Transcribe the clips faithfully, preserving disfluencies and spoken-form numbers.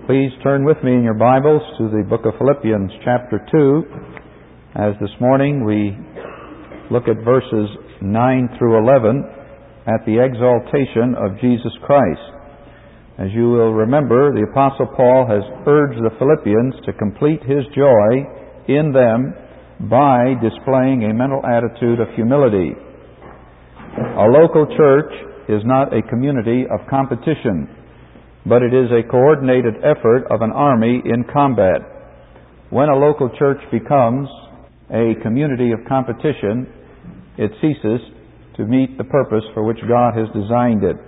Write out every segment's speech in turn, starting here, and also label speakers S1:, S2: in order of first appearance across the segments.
S1: Please turn with me in your Bibles to the book of Philippians chapter two, as this morning we look at verses nine through eleven at the exaltation of Jesus Christ. As you will remember, the Apostle Paul has urged the Philippians to complete his joy in them by displaying a mental attitude of humility. A local church is not a community of competition, but it is a coordinated effort of an army in combat. When a local church becomes a community of competition, it ceases to meet the purpose for which God has designed it.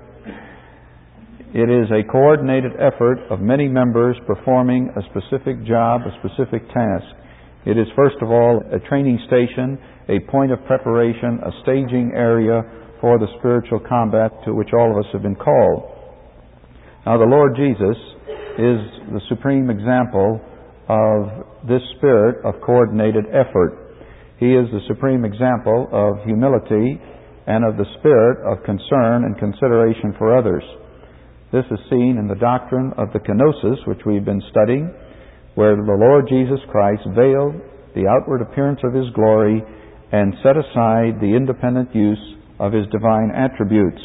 S1: It is a coordinated effort of many members performing a specific job, a specific task. It is first of all a training station, a point of preparation, a staging area for the spiritual combat to which all of us have been called. Now, the Lord Jesus is the supreme example of this spirit of coordinated effort. He is the supreme example of humility and of the spirit of concern and consideration for others. This is seen in the doctrine of the kenosis, which we've been studying, where the Lord Jesus Christ veiled the outward appearance of His glory and set aside the independent use of His divine attributes.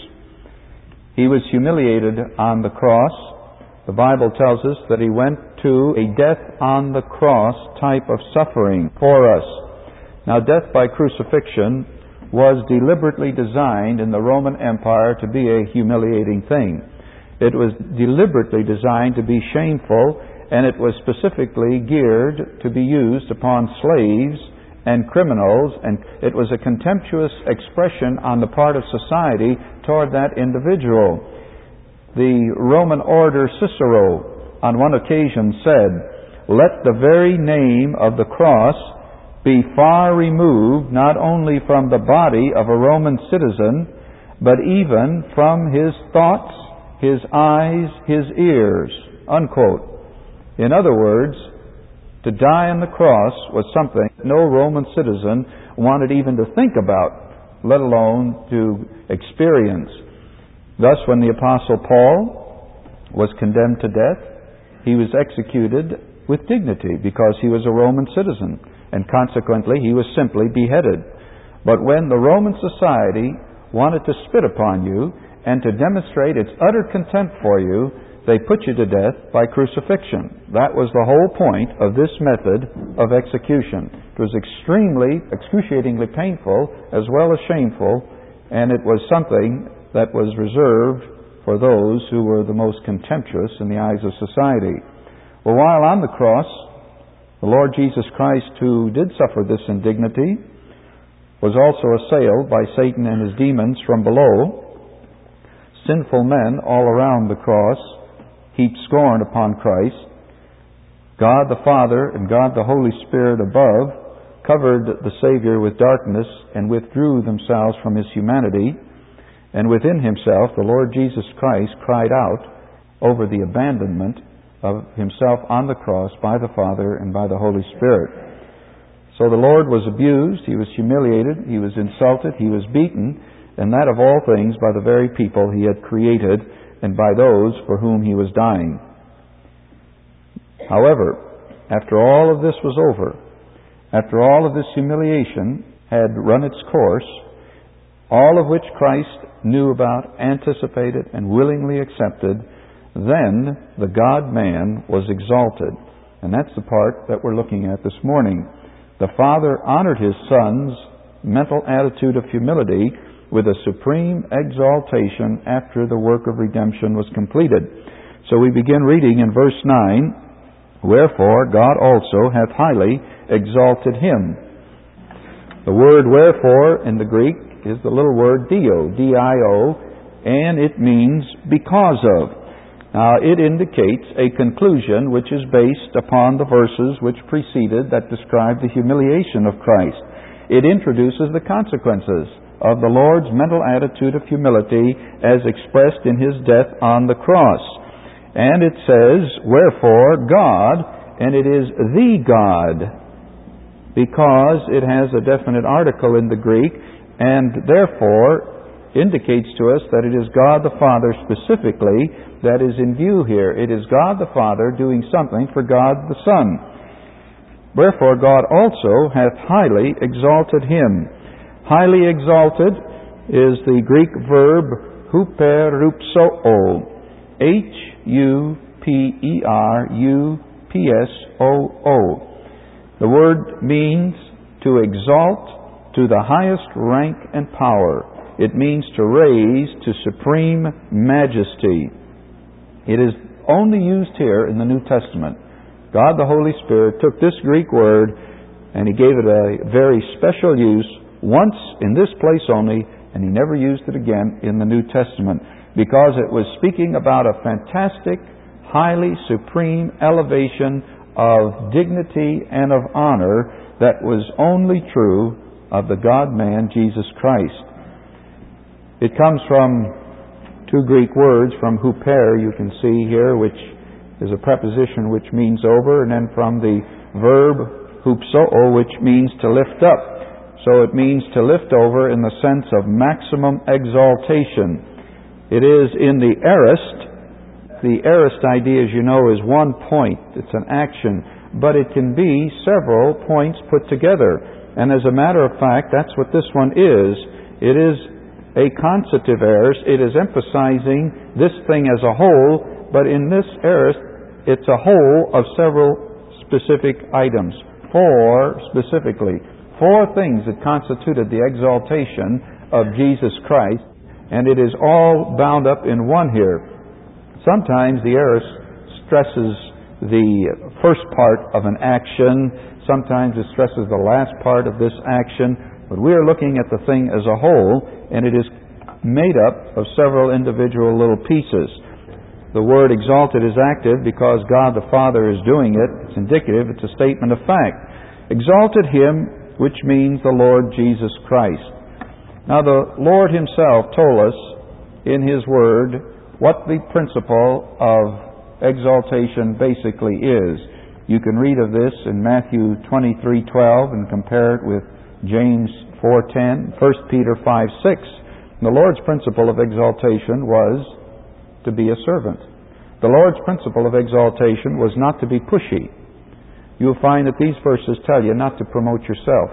S1: He was humiliated on the cross. The Bible tells us that He went to a death on the cross type of suffering for us. Now, death by crucifixion was deliberately designed in the Roman Empire to be a humiliating thing. It was deliberately designed to be shameful, and it was specifically geared to be used upon slaves and criminals, and it was a contemptuous expression on the part of society toward that individual. The Roman orator Cicero on one occasion said, "Let the very name of the cross be far removed not only from the body of a Roman citizen, but even from his thoughts, his eyes, his ears," unquote. In other words, to die on the cross was something no Roman citizen wanted even to think about, let alone to experience. Thus, when the Apostle Paul was condemned to death, he was executed with dignity because he was a Roman citizen, and consequently he was simply beheaded. But when the Roman society wanted to spit upon you and to demonstrate its utter contempt for you, they put you to death by crucifixion. That was the whole point of this method of execution. It was extremely, excruciatingly painful as well as shameful, and it was something that was reserved for those who were the most contemptuous in the eyes of society. Well, while on the cross, the Lord Jesus Christ, who did suffer this indignity, was also assailed by Satan and his demons from below. Sinful men all around the cross heaped scorn upon Christ. God the Father and God the Holy Spirit above covered the Savior with darkness and withdrew themselves from His humanity. And within Himself, the Lord Jesus Christ cried out over the abandonment of Himself on the cross by the Father and by the Holy Spirit. So the Lord was abused, He was humiliated, He was insulted, He was beaten, and that of all things by the very people He had created and by those for whom He was dying. However, after all of this was over, after all of this humiliation had run its course, all of which Christ knew about, anticipated, and willingly accepted, then the God-man was exalted. And that's the part that we're looking at this morning. The Father honored His Son's mental attitude of humility with a supreme exaltation after the work of redemption was completed. So we begin reading in verse nine, "Wherefore God also hath highly exalted Him." The word wherefore in the Greek is the little word dio, D I O, and it means because of. Now, it indicates a conclusion which is based upon the verses which preceded that describe the humiliation of Christ. It introduces the consequences of the Lord's mental attitude of humility as expressed in His death on the cross. And it says, "Wherefore God," and it is the God, because it has a definite article in the Greek, and therefore indicates to us that it is God the Father specifically that is in view here. It is God the Father doing something for God the Son. Wherefore God also hath highly exalted him. Highly exalted is the Greek verb huperupsoo. H U P E R U P S O O. The word means to exalt to the highest rank and power. It means to raise to supreme majesty. It is only used here in the New Testament. God the Holy Spirit took this Greek word and He gave it a very special use once in this place only, and He never used it again in the New Testament, because it was speaking about a fantastic, highly supreme elevation of dignity and of honor that was only true of the God-man Jesus Christ. It comes from two Greek words, from huper, you can see here, which is a preposition which means over, and then from the verb hupsoo, which means to lift up. So it means to lift over in the sense of maximum exaltation. It is in the aorist. The aorist idea, as you know, is one point. It's an action. But it can be several points put together. And as a matter of fact, that's what this one is. It is a consecutive aorist. It is emphasizing this thing as a whole, but in this aorist, it's a whole of several specific items. Four specifically. Four things that constituted the exaltation of Jesus Christ, and it is all bound up in one here. Sometimes the aorist stresses the first part of an action, sometimes it stresses the last part of this action, but we are looking at the thing as a whole, and it is made up of several individual little pieces. The word exalted is active because God the Father is doing it. It's indicative, it's a statement of fact. Exalted Him, which means the Lord Jesus Christ. Now the Lord Himself told us in His Word what the principle of exaltation basically is. You can read of this in Matthew twenty-three twelve and compare it with James four ten, First Peter five six. The Lord's principle of exaltation was to be a servant. The Lord's principle of exaltation was not to be pushy. You'll find that these verses tell you not to promote yourself,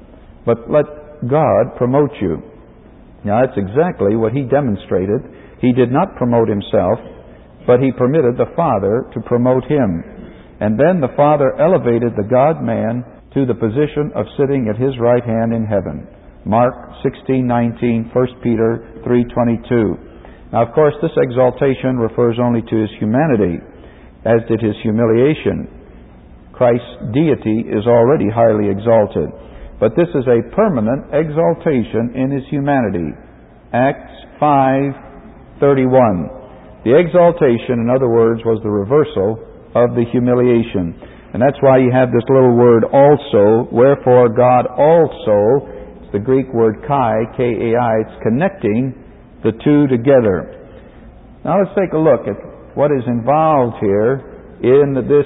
S1: but let God promote you. Now that's exactly what He demonstrated. He did not promote Himself, but He permitted the Father to promote Him. And then the Father elevated the God-man to the position of sitting at His right hand in heaven. Mark sixteen nineteen, First Peter three twenty-two. Now, of course, this exaltation refers only to His humanity, as did His humiliation. Christ's deity is already highly exalted, but this is a permanent exaltation in His humanity. Acts five thirty-one. The exaltation, in other words, was the reversal of the humiliation. And that's why you have this little word also, wherefore God also, it's the Greek word kai, K A I, it's connecting the two together. Now let's take a look at what is involved here in this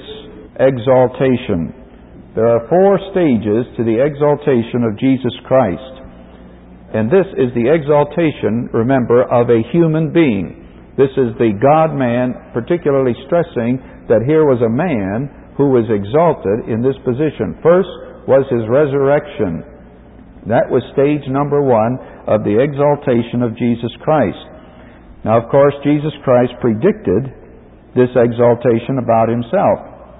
S1: exaltation. There are four stages to the exaltation of Jesus Christ. And this is the exaltation, remember, of a human being. This is the God-man, particularly stressing that here was a man who was exalted in this position. First was His resurrection. That was stage number one of the exaltation of Jesus Christ. Now, of course, Jesus Christ predicted this exaltation about Himself.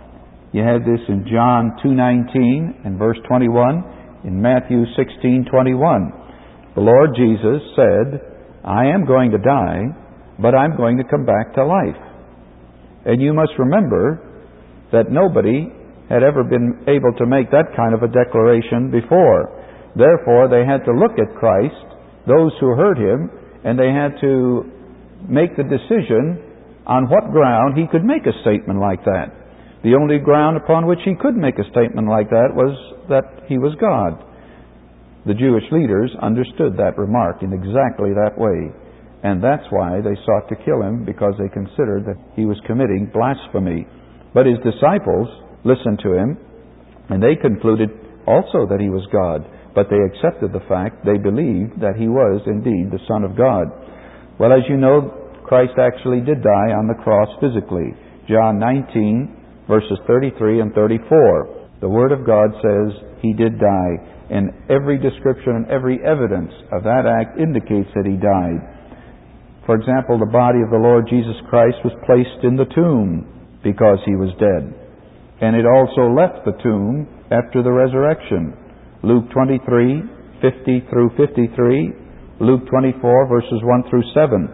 S1: You have this in John two nineteen and verse twenty-one, in Matthew sixteen twenty-one. The Lord Jesus said, I am going to die, but I'm going to come back to life. And you must remember that nobody had ever been able to make that kind of a declaration before. Therefore, they had to look at Christ, those who heard Him, and they had to make the decision on what ground He could make a statement like that. The only ground upon which He could make a statement like that was that He was God. The Jewish leaders understood that remark in exactly that way, and that's why they sought to kill Him, because they considered that He was committing blasphemy. But His disciples listened to Him, and they concluded also that He was God. but they accepted the fact. They believed that he was indeed the Son of God. Well, as you know, Christ actually did die on the cross physically. John nineteen, verses thirty-three and thirty-four. The Word of God says he did die, and every description and every evidence of that act indicates that he died. For example, the body of the Lord Jesus Christ was placed in the tomb because he was dead. And it also left the tomb after the resurrection. Luke twenty-three, fifty through fifty-three, Luke twenty-four, verses one through seven.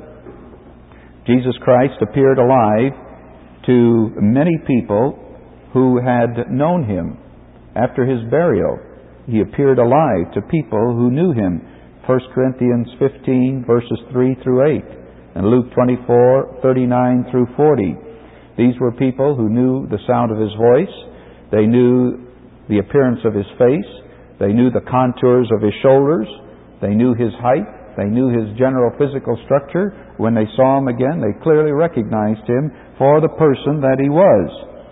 S1: Jesus Christ appeared alive to many people who had known him. After his burial, he appeared alive to people who knew him. First Corinthians fifteen, verses three through eight, and Luke twenty-four, thirty-nine through forty. These were people who knew the sound of his voice. They knew the appearance of his face. They knew the contours of his shoulders. They knew his height. They knew his general physical structure. When they saw him again, they clearly recognized him for the person that he was.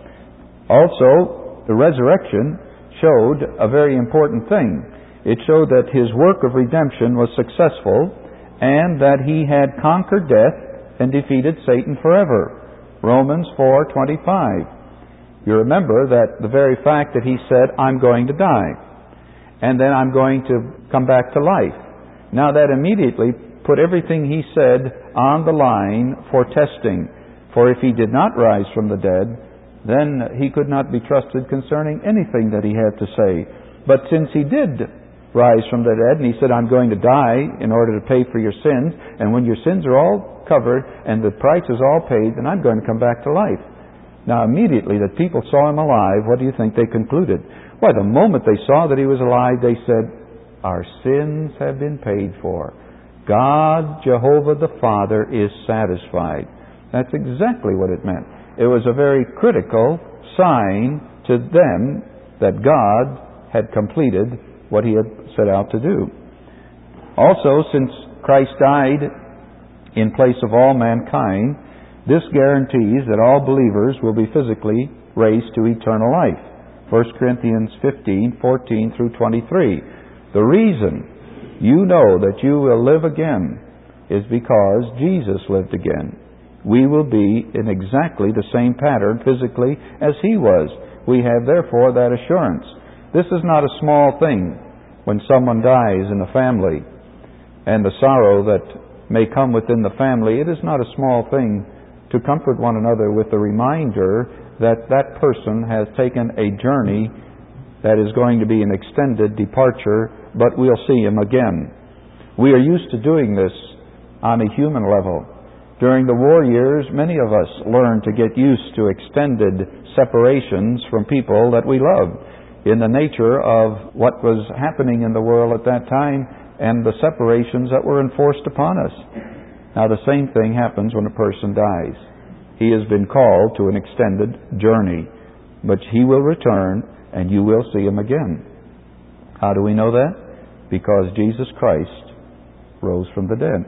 S1: Also, the resurrection showed a very important thing. It showed that his work of redemption was successful and that he had conquered death and defeated Satan forever. Romans four twenty-five. You remember that the very fact that he said, I'm going to die, and then I'm going to come back to life. Now that immediately put everything he said on the line for testing. For if he did not rise from the dead, then he could not be trusted concerning anything that he had to say. But since he did rise from the dead, and he said, I'm going to die in order to pay for your sins, and when your sins are all covered and the price is all paid, then I'm going to come back to life. Now immediately that people saw him alive, what do you think they concluded? Why, the moment they saw that he was alive, they said, our sins have been paid for. God, Jehovah the Father, is satisfied. That's exactly what it meant. It was a very critical sign to them that God had completed what he had set out to do. Also, since Christ died in place of all mankind, this guarantees that all believers will be physically raised to eternal life. First Corinthians fifteen, fourteen through twenty-three. The reason you know that you will live again is because Jesus lived again. We will be in exactly the same pattern physically as he was. We have therefore that assurance. This is not a small thing when someone dies in a family, and the sorrow that may come within the family. It is not a small thing to comfort one another with the reminder that that person has taken a journey that is going to be an extended departure, but we'll see him again. We are used to doing this on a human level. During the war years, many of us learned to get used to extended separations from people that we loved in the nature of what was happening in the world at that time and the separations that were enforced upon us. Now the same thing happens when a person dies. He has been called to an extended journey, but he will return and you will see him again. How do we know that? Because Jesus Christ rose from the dead.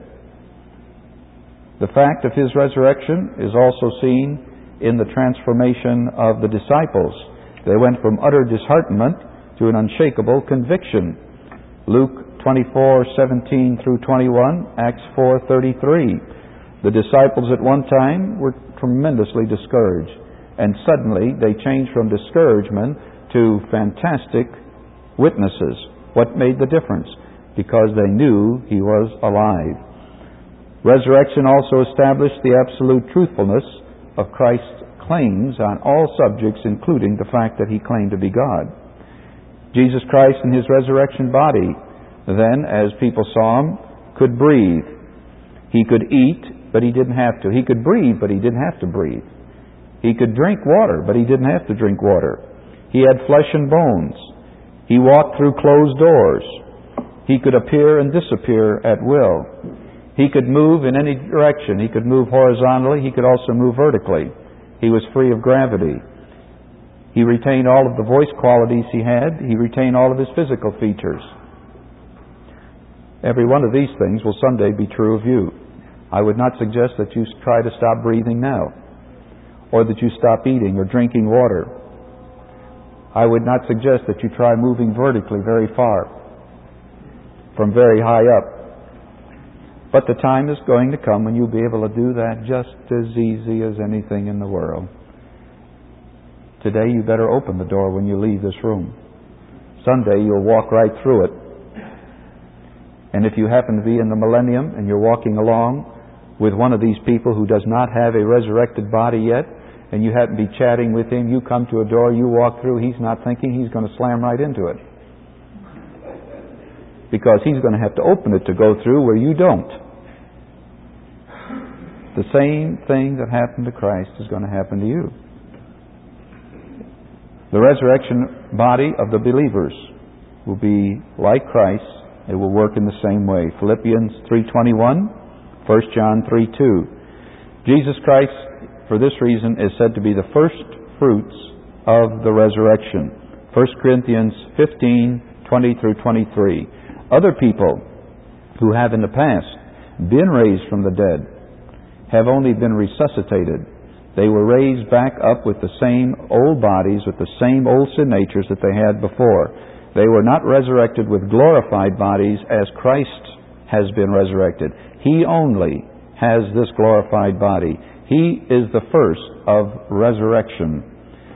S1: The fact of his resurrection is also seen in the transformation of the disciples. They went from utter disheartenment to an unshakable conviction. Luke twenty-four, seventeen through twenty-one, Acts four, thirty-three. The disciples at one time were tremendously discouraged, and suddenly they changed from discouragement to fantastic witnesses. What made the difference? Because they knew he was alive. Resurrection also established the absolute truthfulness of Christ's claims on all subjects, including the fact that he claimed to be God. Jesus Christ in his resurrection body, then, as people saw him, could breathe. He could eat, but he didn't have to. He could breathe, but he didn't have to breathe. He could drink water, but he didn't have to drink water. He had flesh and bones. He walked through closed doors. He could appear and disappear at will. He could move in any direction. He could move horizontally. He could also move vertically. He was free of gravity. He retained all of the voice qualities he had. He retained all of his physical features. Every one of these things will someday be true of you. I would not suggest that you try to stop breathing now, or that you stop eating or drinking water. I would not suggest that you try moving vertically very far. from very high up. But the time is going to come when you'll be able to do that just as easy as anything in the world. Today you better open the door when you leave this room. Sunday you'll walk right through it. And if you happen to be in the millennium and you're walking along with one of these people who does not have a resurrected body yet, and you happen to be chatting with him, you come to a door, you walk through, he's not thinking, he's going to slam right into it. Because he's going to have to open it to go through where you don't. The same thing that happened to Christ is going to happen to you. The resurrection body of the believers will be like Christ. It will work in the same way. Philippians three twenty-one, First John three two. Jesus Christ, for this reason, is said to be the first fruits of the resurrection. First Corinthians fifteen twenty through twenty-three. Other people who have in the past been raised from the dead have only been resuscitated. They were raised back up with the same old bodies, with the same old sin natures that they had before. They were not resurrected with glorified bodies as Christ has been resurrected. He only has this glorified body. He is the first of resurrection.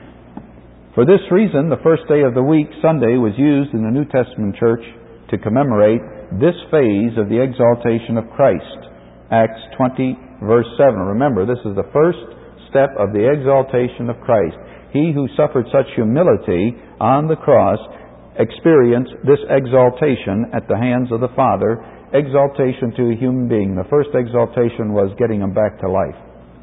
S1: For this reason, the first day of the week, Sunday, was used in the New Testament church to commemorate this phase of the exaltation of Christ. Acts twenty, verse seven. Remember, this is the first step of the exaltation of Christ. He who suffered such humility on the cross experienced this exaltation at the hands of the Father, exaltation to a human being. The first exaltation was getting him back to life.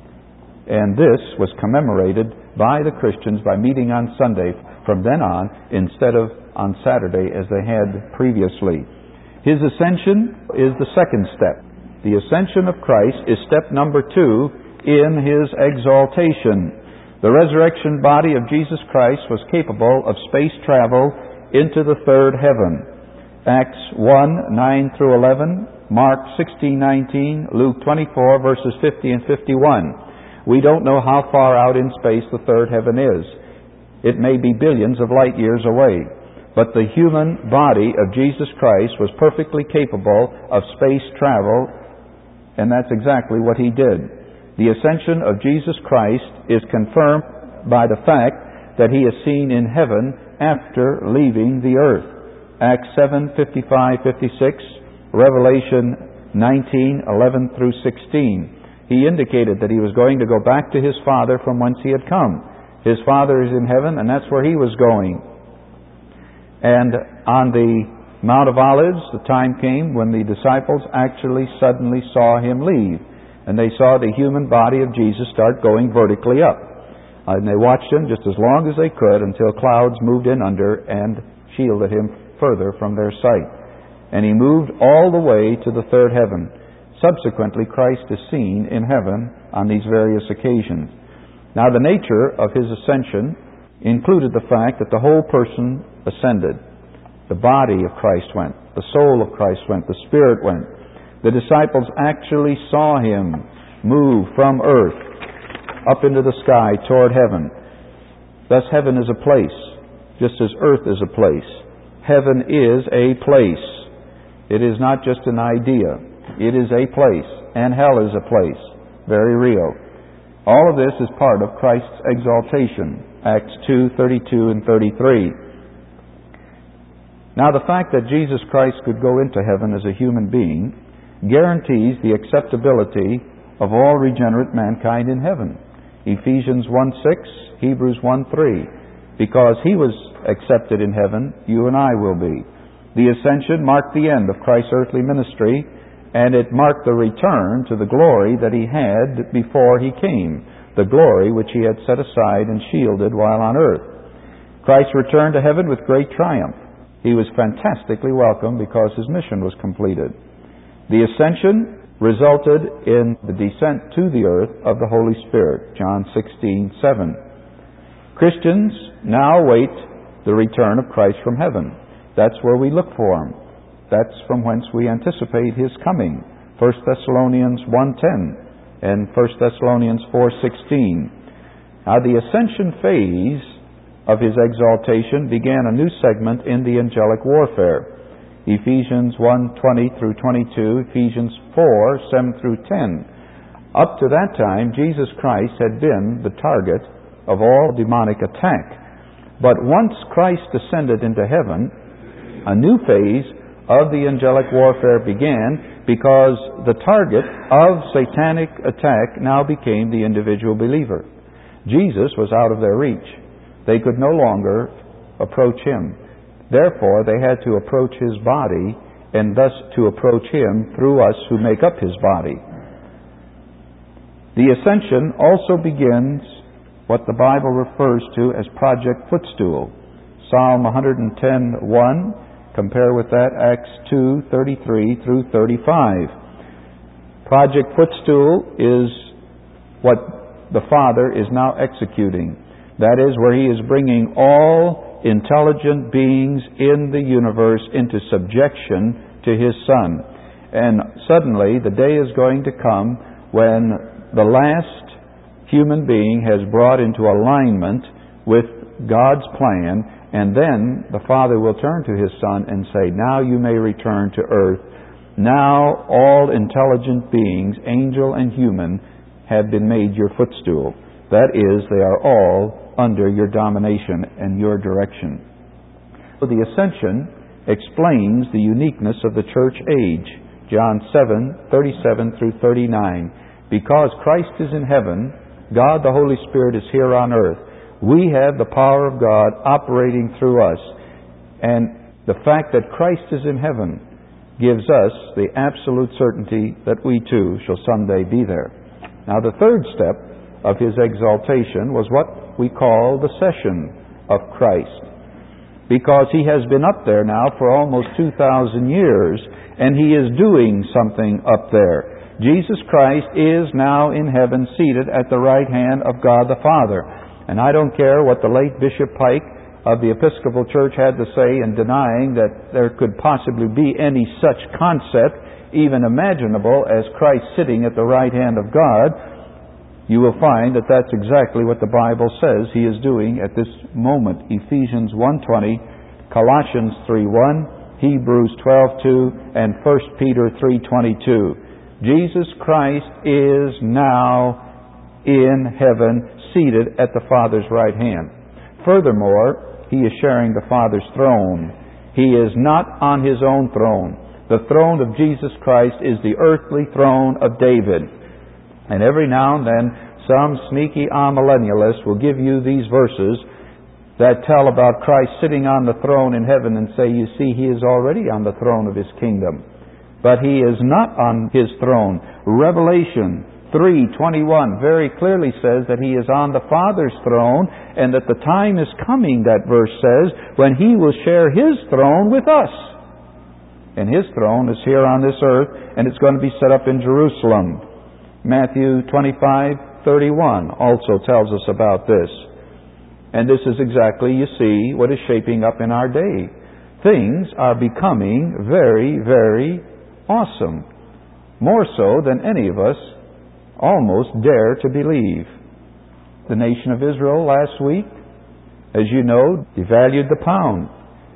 S1: And this was commemorated by the Christians by meeting on Sunday from then on instead of on Saturday as they had previously. His ascension is the second step. The ascension of Christ is step number two in His exaltation. The resurrection body of Jesus Christ was capable of space travel into the third heaven. Acts one, nine through eleven, Mark sixteen, nineteen, Luke twenty-four, verses fifty and fifty-one. We don't know how far out in space the third heaven is. It may be billions of light years away. But the human body of Jesus Christ was perfectly capable of space travel, and that's exactly what He did. The ascension of Jesus Christ is confirmed by the fact that He is seen in heaven after leaving the earth. Acts seven, fifty-five, fifty-six, Revelation nineteen, eleven through sixteen. He indicated that He was going to go back to His Father from whence He had come. His Father is in heaven, and that's where He was going. And on the Mount of Olives, the time came when the disciples actually suddenly saw Him leave. And they saw the human body of Jesus start going vertically up. And they watched Him just as long as they could until clouds moved in under and shielded Him further from their sight. And He moved all the way to the third heaven. Subsequently, Christ is seen in heaven on these various occasions. Now, the nature of His ascension included the fact that the whole person ascended. The body of Christ went. The soul of Christ went. The Spirit went. The disciples actually saw Him move from earth up into the sky toward heaven. Thus, heaven is a place, just as earth is a place. Heaven is a place. It is not just an idea. It is a place. And hell is a place. Very real. All of this is part of Christ's exaltation. Acts two, thirty-two and thirty-three. Now, the fact that Jesus Christ could go into heaven as a human being guarantees the acceptability of all regenerate mankind in heaven. Ephesians one six, Hebrews one three. Because He was accepted in heaven, you and I will be. The ascension marked the end of Christ's earthly ministry, and it marked the return to the glory that He had before He came, the glory which He had set aside and shielded while on earth. Christ returned to heaven with great triumph. He was fantastically welcomed because His mission was completed. The ascension resulted in the descent to the earth of the Holy Spirit, John sixteen, seven. Christians now await the return of Christ from heaven. That's where we look for Him. That's from whence we anticipate His coming. First Thessalonians one ten and First Thessalonians four sixteen. Now, the ascension phase of His exaltation began a new segment in the angelic warfare. Ephesians one twenty through twenty-two, Ephesians four seven through ten. Up to that time, Jesus Christ had been the target of all demonic attack. But once Christ ascended into heaven, a new phase of the angelic warfare began, because the target of satanic attack now became the individual believer. Jesus was out of their reach. They could no longer approach him. Therefore, they had to approach his body, and thus to approach him through us who make up his body. The ascension also begins what the Bible refers to as Project Footstool. Psalm one ten one, compare with that Acts two thirty-three through thirty-five. Project Footstool is what the Father is now executing. That is, where he is bringing all intelligent beings in the universe into subjection to his Son. And suddenly the day is going to come when the last human being has brought into alignment with God's plan, and then the Father will turn to his Son and say, now you may return to earth. Now all intelligent beings, angel and human, have been made your footstool. That is, they are all under your domination and your direction. So the ascension explains the uniqueness of the church age. John seven thirty-seven through thirty-nine. Because Christ is in heaven, God the Holy Spirit is here on earth. We have the power of God operating through us. And the fact that Christ is in heaven gives us the absolute certainty that we too shall someday be there. Now the third step of his exaltation was what we call the session of Christ. Because he has been up there now for almost two thousand years, and he is doing something up there. Jesus Christ is now in heaven, seated at the right hand of God the Father. And I don't care what the late Bishop Pike of the Episcopal Church had to say in denying that there could possibly be any such concept, even imaginable, as Christ sitting at the right hand of God. You will find that that's exactly what the Bible says he is doing at this moment. Ephesians one twenty, Colossians three one, Hebrews twelve two, and First Peter three twenty-two. Jesus Christ is now in heaven, seated at the Father's right hand. Furthermore, he is sharing the Father's throne. He is not on his own throne. The throne of Jesus Christ is the earthly throne of David. And every now and then, some sneaky amillennialist will give you these verses that tell about Christ sitting on the throne in heaven and say, you see, he is already on the throne of his kingdom. But he is not on his throne. Revelation three twenty-one very clearly says that he is on the Father's throne, and that the time is coming, that verse says, when he will share his throne with us. And his throne is here on this earth, and it's going to be set up in Jerusalem. Matthew twenty-five thirty-one also tells us about this. And this is exactly, you see, what is shaping up in our day. Things are becoming very, very awesome. More so than any of us almost dare to believe. The nation of Israel last week, as you know, devalued the pound.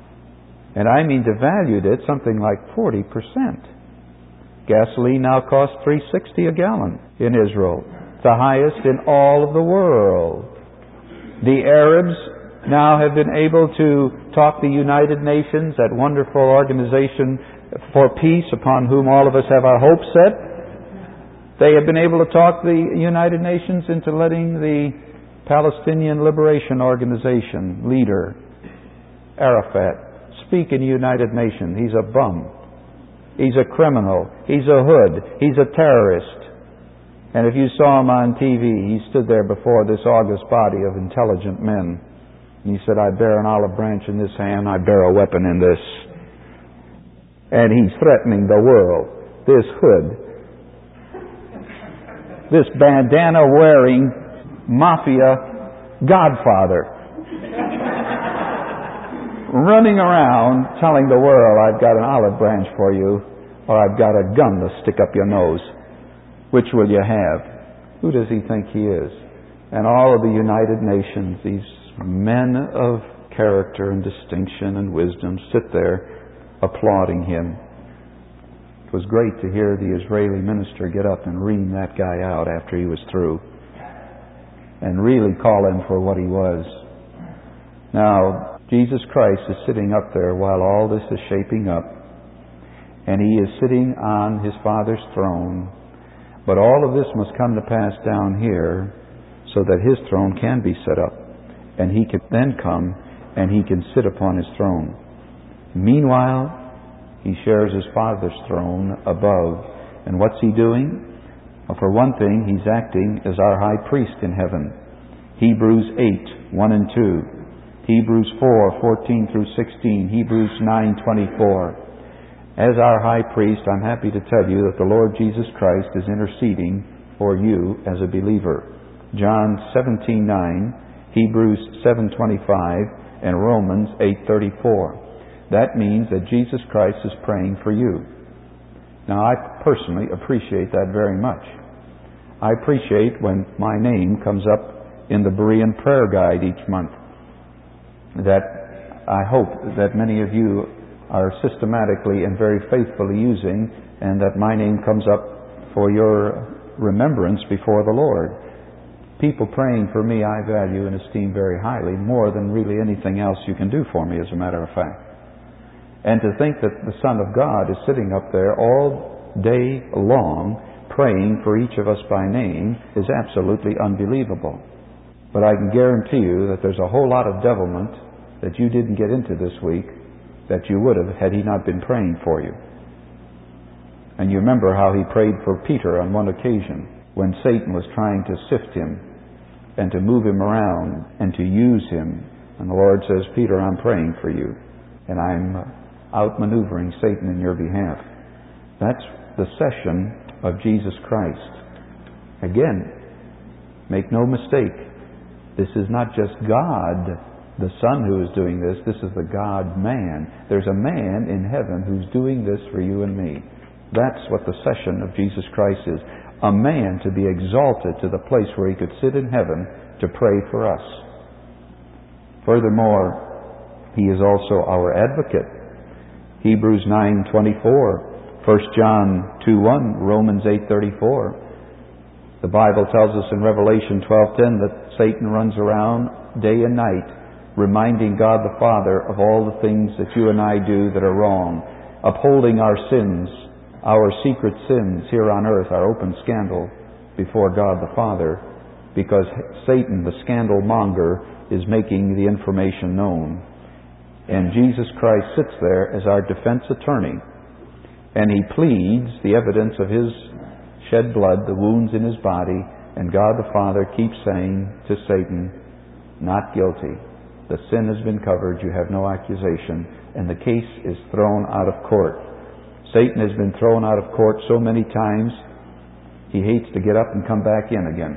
S1: And I mean devalued it something like forty percent. Gasoline now costs three sixty a gallon in Israel. It's the highest in all of the world. The Arabs now have been able to talk the United Nations, that wonderful organization for peace upon whom all of us have our hopes set. They have been able to talk the United Nations into letting the Palestinian Liberation Organization leader, Arafat, speak in the United Nations. He's a bum. He's a criminal. He's a hood. He's a terrorist. And if you saw him on T V, he stood there before this august body of intelligent men. And he said, I bear an olive branch in this hand, I bear a weapon in this. And he's threatening the world. This hood, this bandana-wearing mafia godfather, running around telling the world, I've got an olive branch for you, or I've got a gun to stick up your nose. Which will you have? Who does he think he is? And all of the United Nations, these men of character and distinction and wisdom, sit there applauding him. It was great to hear the Israeli minister get up and ream that guy out after he was through and really call him for what he was. Now, Jesus Christ is sitting up there while all this is shaping up, and he is sitting on his Father's throne. But all of this must come to pass down here so that his throne can be set up, and he can then come and he can sit upon his throne. Meanwhile, he shares his Father's throne above. And what's he doing? Well, for one thing, he's acting as our high priest in heaven. Hebrews eight, one and two. Hebrews four, fourteen through sixteen. Hebrews nine, twenty-four. As our high priest, I'm happy to tell you that the Lord Jesus Christ is interceding for you as a believer. John seventeen, nine, Hebrews seven, twenty-five, and Romans eight, thirty-four. That means that Jesus Christ is praying for you. Now, I personally appreciate that very much. I appreciate when my name comes up in the Berean Prayer Guide each month. That I hope that many of you are systematically and very faithfully using, and that my name comes up for your remembrance before the Lord. People praying for me I value and esteem very highly, more than really anything else you can do for me, as a matter of fact. And to think that the Son of God is sitting up there all day long praying for each of us by name is absolutely unbelievable. But I can guarantee you that there's a whole lot of devilment that you didn't get into this week that you would have had he not been praying for you. And you remember how he prayed for Peter on one occasion when Satan was trying to sift him and to move him around and to use him. And the Lord says, Peter, I'm praying for you, and I'm outmaneuvering Satan in your behalf. That's the session of Jesus Christ. Again, make no mistake, this is not just God, the Son, who is doing this. This is the God-man. There's a man in heaven who's doing this for you and me. That's what the session of Jesus Christ is. A man to be exalted to the place where he could sit in heaven to pray for us. Furthermore, he is also our advocate. Hebrews nine, twenty-four, First John two, one, Romans eight, thirty-four. The Bible tells us in Revelation twelve, ten that Satan runs around day and night reminding God the Father of all the things that you and I do that are wrong, upholding our sins, our secret sins here on earth, our open scandal before God the Father, because Satan, the scandal monger, is making the information known. And Jesus Christ sits there as our defense attorney, and he pleads the evidence of his shed blood, the wounds in his body, and God the Father keeps saying to Satan, not guilty. The sin has been covered, you have no accusation, and the case is thrown out of court. Satan has been thrown out of court so many times, he hates to get up and come back in again.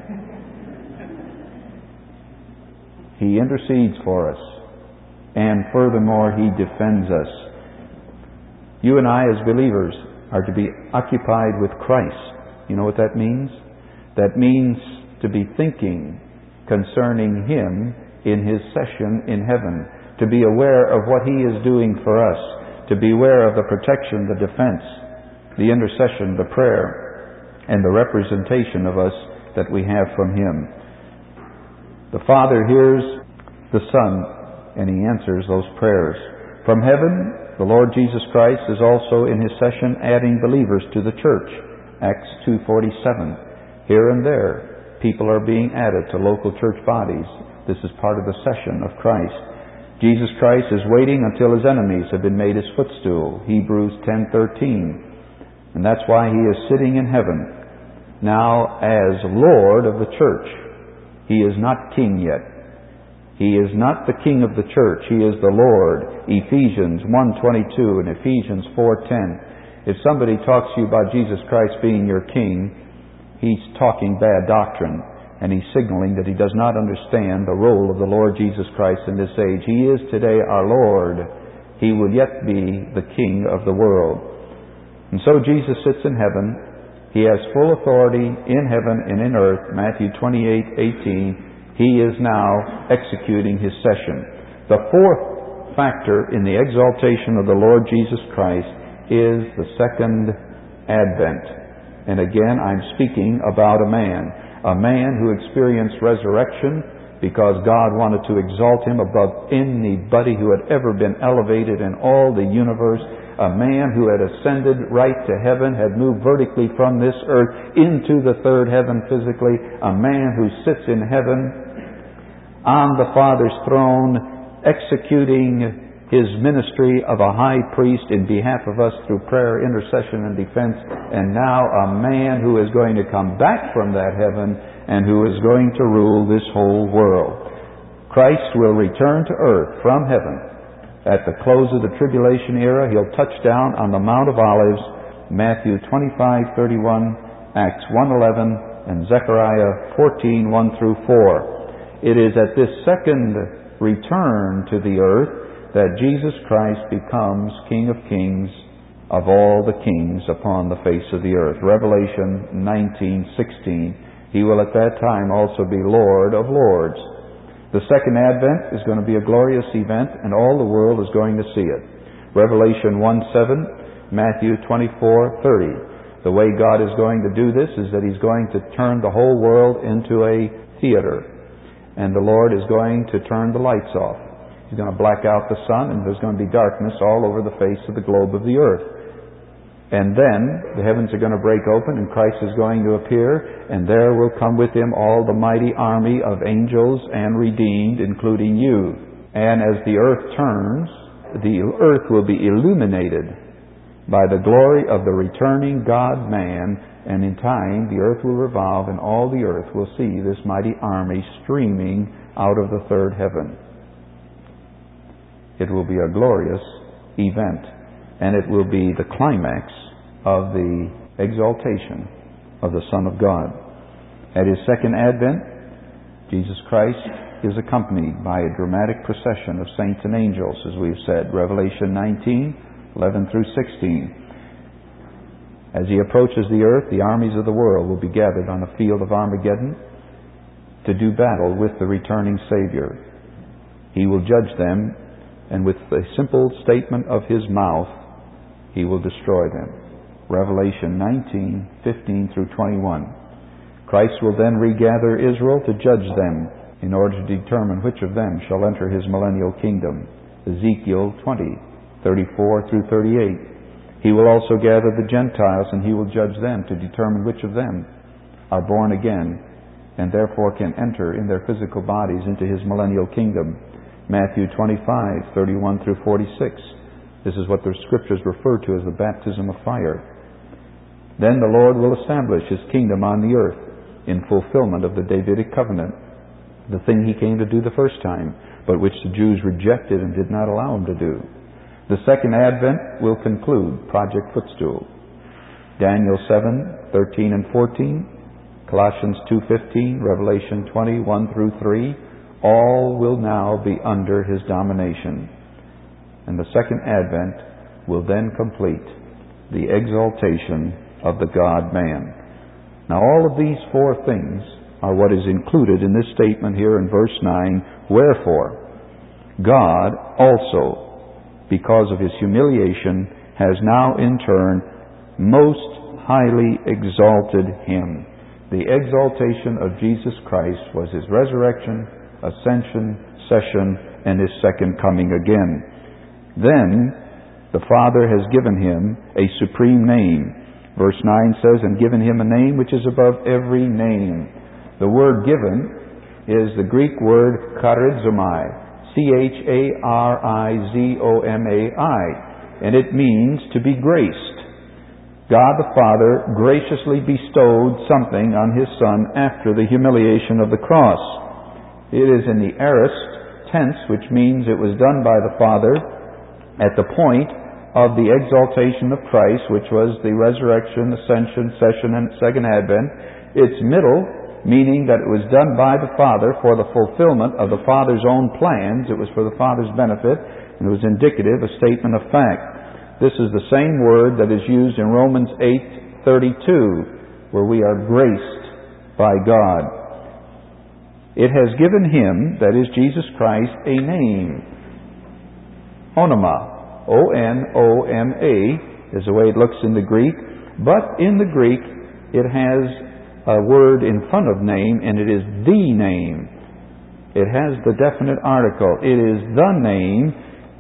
S1: He intercedes for us. And furthermore, he defends us. You and I as believers are to be occupied with Christ. You know what that means? That means to be thinking concerning him in his session in heaven, to be aware of what he is doing for us, to be aware of the protection, the defense, the intercession, the prayer, and the representation of us that we have from him. The Father hears the Son, and he answers those prayers. From heaven, the Lord Jesus Christ is also in his session adding believers to the church. Acts two forty-seven. Here and there, people are being added to local church bodies. This is part of the session of Christ. Jesus Christ is waiting until his enemies have been made his footstool. Hebrews ten thirteen. And that's why he is sitting in heaven, now as Lord of the church. He is not king yet. He is not the king of the church. He is the Lord. Ephesians one twenty-two and Ephesians four ten. If somebody talks to you about Jesus Christ being your king, he's talking bad doctrine, and he's signaling that he does not understand the role of the Lord Jesus Christ in this age. He is today our Lord. He will yet be the king of the world. And so Jesus sits in heaven. He has full authority in heaven and in earth. Matthew twenty-eight eighteen. He is now executing his session. The fourth factor in the exaltation of the Lord Jesus Christ is the second advent. And again, I'm speaking about a man, a man who experienced resurrection because God wanted to exalt him above anybody who had ever been elevated in all the universe, a man who had ascended right to heaven, had moved vertically from this earth into the third heaven physically, a man who sits in heaven on the Father's throne, executing his ministry of a high priest in behalf of us through prayer, intercession, and defense, and now a man who is going to come back from that heaven and who is going to rule this whole world. Christ will return to earth from heaven. At the close of the tribulation era, he'll touch down on the Mount of Olives, Matthew twenty-five thirty-one, Acts one eleven, and Zechariah fourteen one through four. It is at this second return to the earth that Jesus Christ becomes King of Kings of all the kings upon the face of the earth. Revelation nineteen sixteen. He will at that time also be Lord of Lords. The second advent is going to be a glorious event, and all the world is going to see it. Revelation one seven, Matthew twenty-four thirty. The way God is going to do this is that He's going to turn the whole world into a theater, and the Lord is going to turn the lights off. He's going to black out the sun, and there's going to be darkness all over the face of the globe of the earth. And then the heavens are going to break open, and Christ is going to appear, and there will come with Him all the mighty army of angels and redeemed, including you. And as the earth turns, the earth will be illuminated by the glory of the returning God-man, and in time the earth will revolve, and all the earth will see this mighty army streaming out of the third heaven. It will be a glorious event, and it will be the climax of the exaltation of the Son of God. At His second advent, Jesus Christ is accompanied by a dramatic procession of saints and angels, as we've said, Revelation nineteen eleven through sixteen. As He approaches the earth, the armies of the world will be gathered on the field of Armageddon to do battle with the returning Savior. He will judge them, and with a simple statement of His mouth, He will destroy them. Revelation nineteen fifteen through twenty-one. Christ will then regather Israel to judge them in order to determine which of them shall enter His millennial kingdom. Ezekiel twenty thirty-four through thirty-eight. He will also gather the Gentiles, and He will judge them to determine which of them are born again and therefore can enter in their physical bodies into His millennial kingdom. Matthew twenty-five thirty-one through forty-six. This is what the Scriptures refer to as the baptism of fire. Then the Lord will establish His kingdom on the earth in fulfillment of the Davidic covenant, the thing He came to do the first time, but which the Jews rejected and did not allow Him to do. The second advent will conclude Project Footstool. Daniel seven thirteen and fourteen, Colossians two fifteen, Revelation twenty one through three. All will now be under His domination. And the second advent will then complete the exaltation of the God-man. Now all of these four things are what is included in this statement here in verse nine. Wherefore, God also, because of His humiliation, has now in turn most highly exalted Him. The exaltation of Jesus Christ was His resurrection, ascension, session, and His second coming again. Then the Father has given Him a supreme name. Verse nine says, and given Him a name which is above every name. The word given is the Greek word charizomai, C H A R I Z O M A I, and it means to be graced. God the Father graciously bestowed something on His Son after the humiliation of the cross. It is in the aorist tense, which means it was done by the Father at the point of the exaltation of Christ, which was the resurrection, ascension, session, and second advent. Its middle, meaning that it was done by the Father for the fulfillment of the Father's own plans. It was for the Father's benefit, and it was indicative, a statement of fact. This is the same word that is used in Romans eight thirty-two, where we are graced by God. It has given Him, that is Jesus Christ, a name. onoma. O N O M A is the way it looks in the Greek. But in the Greek, it has a word in front of name, and it is the name. It has the definite article. It is the name,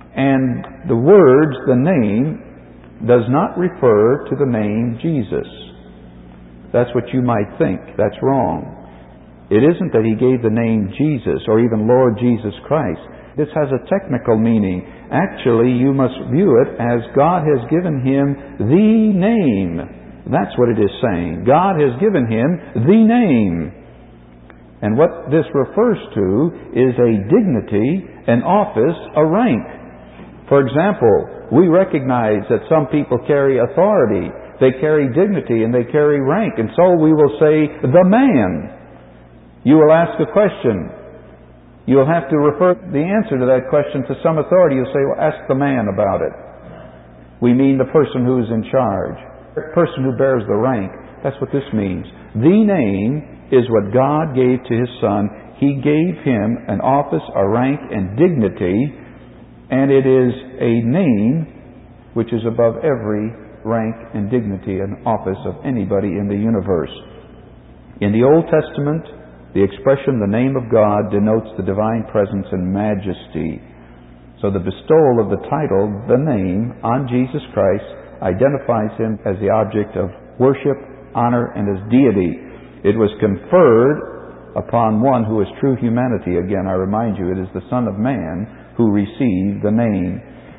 S1: and the words, the name, does not refer to the name Jesus. That's what you might think. That's wrong. It isn't that he gave the name Jesus or even Lord Jesus Christ. This has a technical meaning. Actually, you must view it as God has given him the name. That's what it is saying. God has given him the name. And what this refers to is a dignity, an office, a rank. For example, we recognize that some people carry authority, they carry dignity, and they carry rank. And so we will say, the man. You will ask a question. You'll have to refer the answer to that question to some authority. You'll say, well, ask the man about it. We mean the person who is in charge, the person who bears the rank. That's what this means. The name is what God gave to his Son. He gave him an office, a rank, and dignity, and it is a name which is above every rank and dignity and office of anybody in the universe. In the Old Testament, the expression, the name of God, denotes the divine presence and majesty. So the bestowal of the title, the name, on Jesus Christ identifies him as the object of worship, honor, and as deity. It was conferred upon one who is true humanity. Again, I remind you, it is the Son of Man who received the name.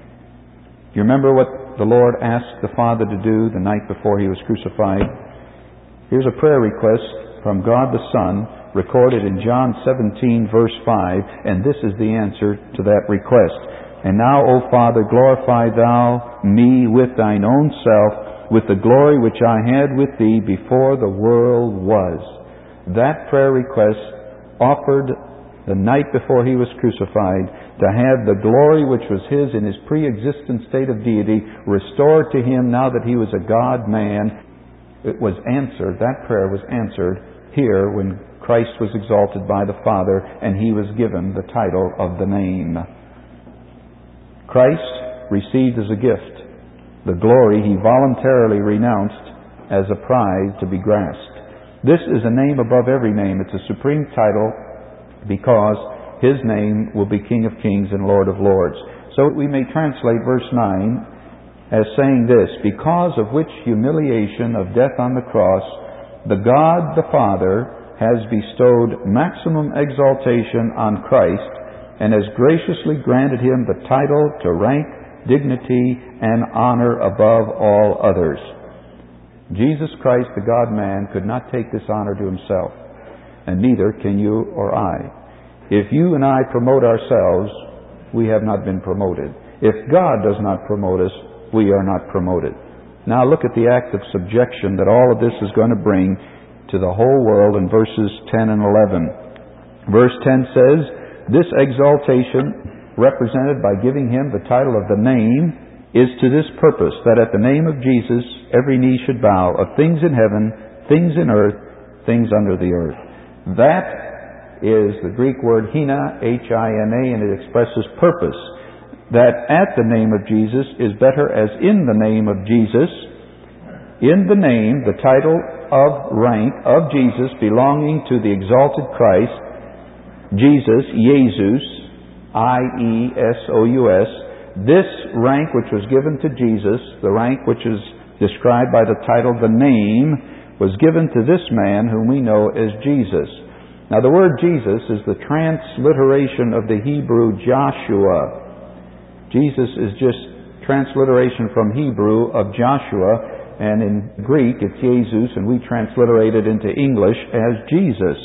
S1: You remember what the Lord asked the Father to do the night before he was crucified? Here's a prayer request from God the Son, recorded in John seventeen, verse five, and this is the answer to that request. And now, O Father, glorify thou me with thine own self, with the glory which I had with thee before the world was. That prayer request, offered the night before he was crucified, to have the glory which was his in his pre-existent state of deity restored to him now that he was a God-man, it was answered, that prayer was answered here when Christ was exalted by the Father and he was given the title of the name. Christ received as a gift the glory he voluntarily renounced as a prize to be grasped. This is a name above every name. It's a supreme title because his name will be King of Kings and Lord of Lords. So we may translate verse nine as saying this: because of which humiliation of death on the cross, the God the Father has bestowed maximum exaltation on Christ and has graciously granted him the title to rank, dignity, and honor above all others. Jesus Christ, the God-man, could not take this honor to himself, and neither can you or I. If you and I promote ourselves, we have not been promoted. If God does not promote us, we are not promoted. Now look at the act of subjection that all of this is going to bring to the whole world in verses ten and eleven. Verse ten says, this exaltation, represented by giving him the title of the name, is to this purpose, that at the name of Jesus every knee should bow, of things in heaven, things in earth, things under the earth. That is the Greek word hina, H I N A, and it expresses purpose. That at the name of Jesus is better as in the name of Jesus. In the name, the title of rank of Jesus belonging to the exalted Christ, Jesus, Jesus, I E S O U S, this rank which was given to Jesus, the rank which is described by the title, the name, was given to this man whom we know as Jesus. Now the word Jesus is the transliteration of the Hebrew Joshua. Jesus is just transliteration from Hebrew of Joshua, and in Greek it's Jesus, and we transliterate it into English as Jesus.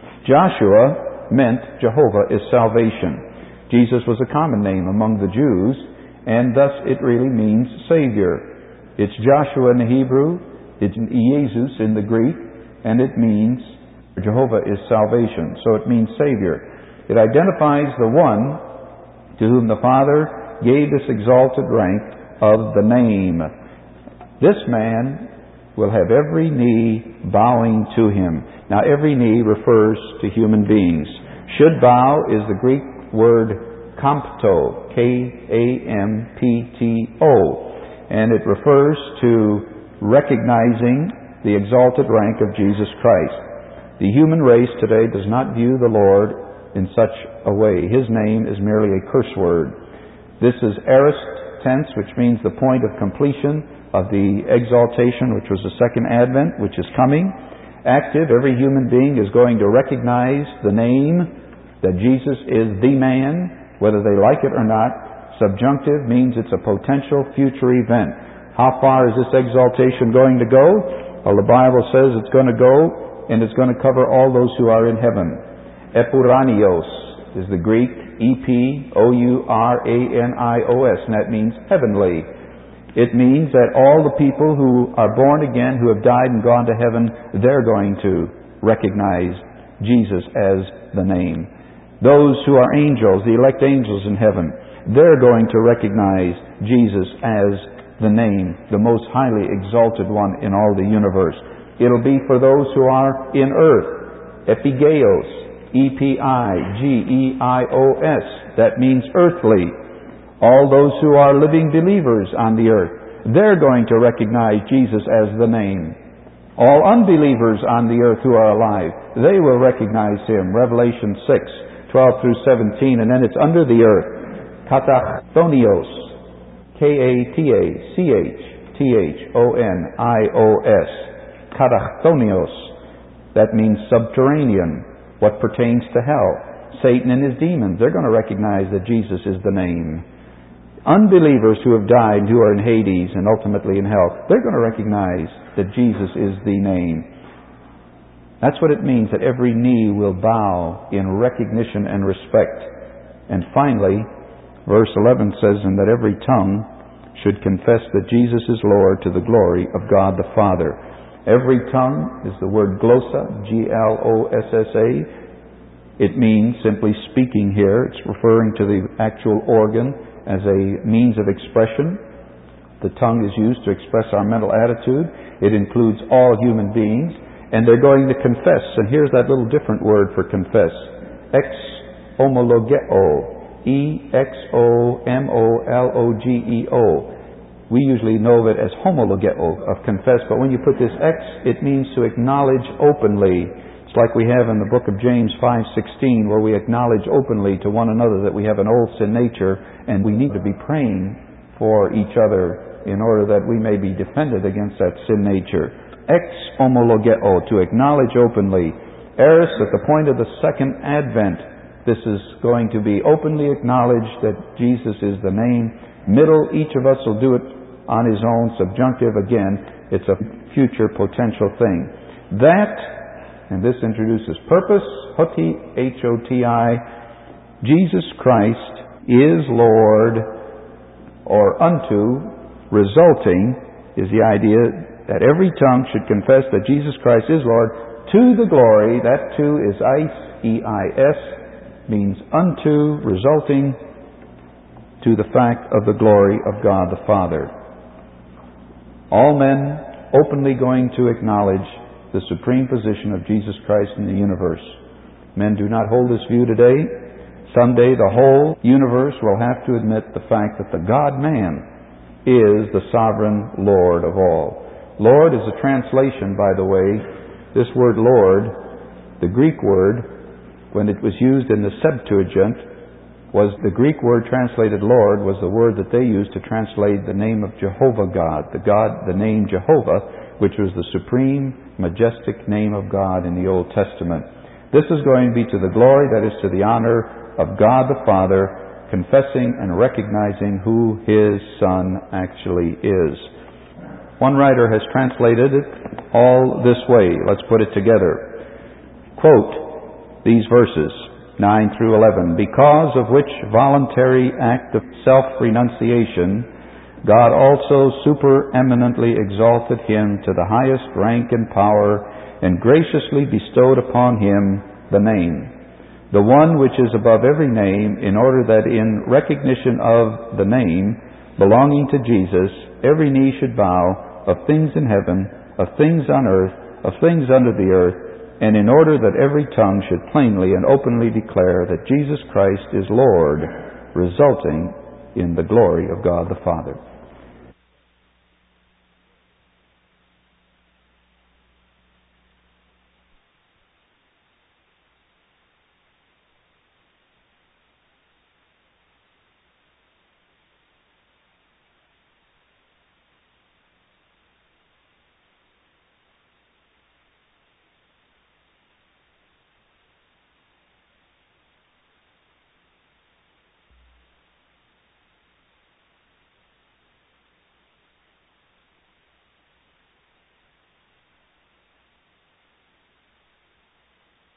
S1: Joshua meant Jehovah is salvation. Jesus was a common name among the Jews, and thus it really means Savior. It's Joshua in the Hebrew, it's Jesus in the Greek, and it means Jehovah is salvation. So it means Savior. It identifies the one to whom the Father gave this exalted rank of the name. This man will have every knee bowing to him. Now every knee refers to human beings. Should bow is the Greek word Kampto, K A M P T O, and it refers to recognizing the exalted rank of Jesus Christ. The human race today does not view the Lord in such a way. His name is merely a curse word. This is aorist tense, which means the point of completion of the exaltation, which was the second advent, which is coming. Active, every human being is going to recognize the name that Jesus is the man, whether they like it or not. Subjunctive means it's a potential future event. How far is this exaltation going to go? Well, the Bible says it's going to go, and it's going to cover all those who are in heaven. Epuranios is the Greek, E P O U R A N I O S, and that means heavenly. It means that all the people who are born again, who have died and gone to heaven, they're going to recognize Jesus as the name. Those who are angels, the elect angels in heaven, they're going to recognize Jesus as the name, the most highly exalted one in all the universe. It'll be for those who are in earth. Epigeos, E P I G E I O S, that means earthly. All those who are living believers on the earth, they're going to recognize Jesus as the name. All unbelievers on the earth who are alive, they will recognize Him. Revelation six, twelve through seventeen, and then it's under the earth. Katachtonios, K A T A C H T H O N I O S. Katachtonios, that means subterranean, what pertains to hell. Satan and his demons, they're going to recognize that Jesus is the name. Unbelievers who have died, who are in Hades and ultimately in hell, they're going to recognize that Jesus is the name. That's what it means, that every knee will bow in recognition and respect. And finally, verse eleven says, and that every tongue should confess that Jesus is Lord, to the glory of God the Father. Every tongue is the word glossa, G L O S S A. It means simply speaking here. It's referring to the actual organ as a means of expression. The tongue is used to express our mental attitude. It includes all human beings. And they're going to confess. And here's that little different word for confess. Ex homologeo. E X O M O L O G E O. We usually know of it as homologeo, of confess. But when you put this X, it means to acknowledge openly. It's like we have in the book of James five sixteen, where we acknowledge openly to one another that we have an old sin nature, and we need to be praying for each other in order that we may be defended against that sin nature. Ex homologeo, to acknowledge openly. Eris, at the point of the second advent, this is going to be openly acknowledged that Jesus is the name. Middle, each of us will do it on his own. Subjunctive, again, it's a future potential thing. That, and this introduces purpose, hoti, H O T I, Jesus Christ is Lord, or unto, resulting, is the idea that every tongue should confess that Jesus Christ is Lord, to the glory, that too is eis, E I S, means unto, resulting to the fact of the glory of God the Father. All men openly going to acknowledge the supreme position of Jesus Christ in the universe. Men do not hold this view today. Someday the whole universe will have to admit the fact that the God-man is the sovereign Lord of all. Lord is a translation, by the way. This word Lord, the Greek word, when it was used in the Septuagint, was the Greek word translated Lord was the word that they used to translate the name of Jehovah God, the God, the name Jehovah, which was the supreme, majestic name of God in the Old Testament. This is going to be to the glory, that is to the honor of God the Father, confessing and recognizing who His Son actually is. One writer has translated it all this way. Let's put it together. Quote these verses, nine through eleven. Because of which voluntary act of self-renunciation, God also supereminently exalted Him to the highest rank and power, and graciously bestowed upon Him the name, the one which is above every name, in order that in recognition of the name belonging to Jesus, every knee should bow, of things in heaven, of things on earth, of things under the earth, and in order that every tongue should plainly and openly declare that Jesus Christ is Lord, resulting in the glory of God the Father.